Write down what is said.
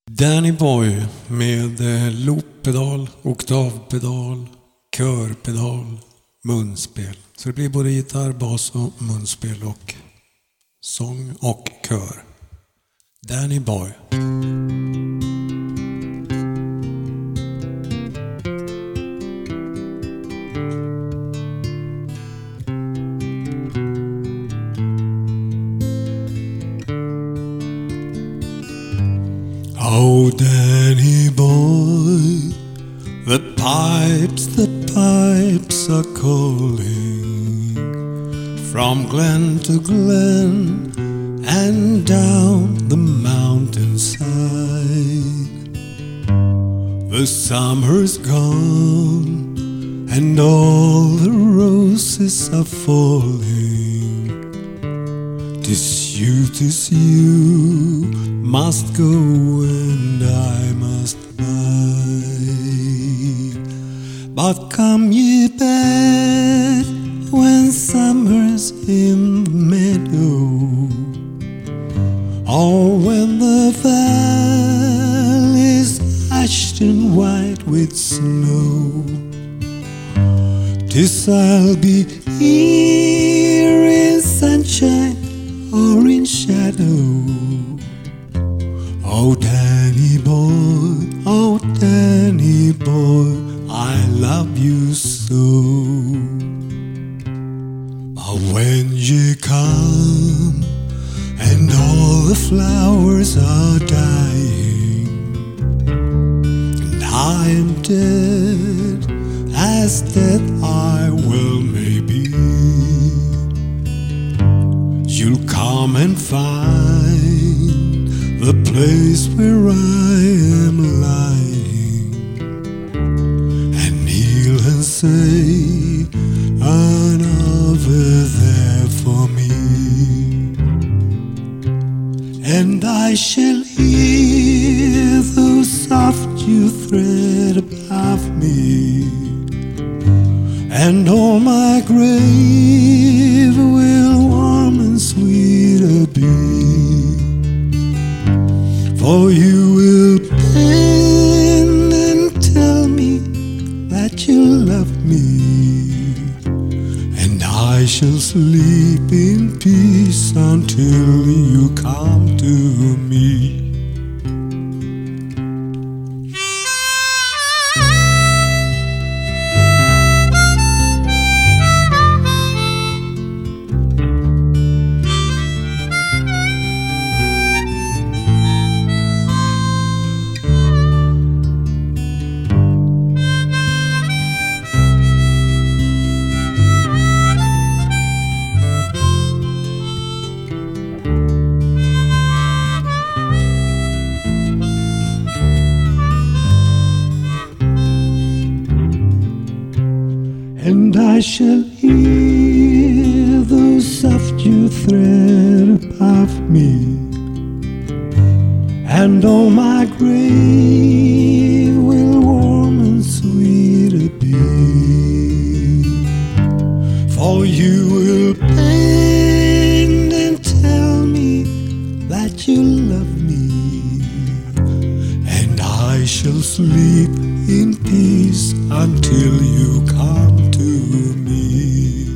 Danny Boy med looppedal, oktavpedal, körpedal, munspel. Så det blir både gitarr, bas och munspel och sång och kör. Danny Boy. Oh, Danny boy, the pipes are calling from glen to glen and down the mountainside. The summer's gone and all the roses are falling. 'Tis you must go and I must bide. But come ye back when summer's in the meadow, or when the valley's hushed and white with snow. 'Tis I'll be here in sunshine or in shadow. Oh, Danny boy, I love you so. But when you come and all the flowers are dying, and I am dead, as dead I will maybe, you'll come and find the place where I am lying, and kneel and say another there for me. And I shall hear those soft dew thread above me, and all my grave will warm and sweeter be. For you will bend and tell me that you love me, and I shall sleep in peace until you come to me. And I shall hear those soft dew thread above me, and all my grave will warm and sweeter be. For you will bend and tell me that you love me, and I shall sleep in peace until you come to me.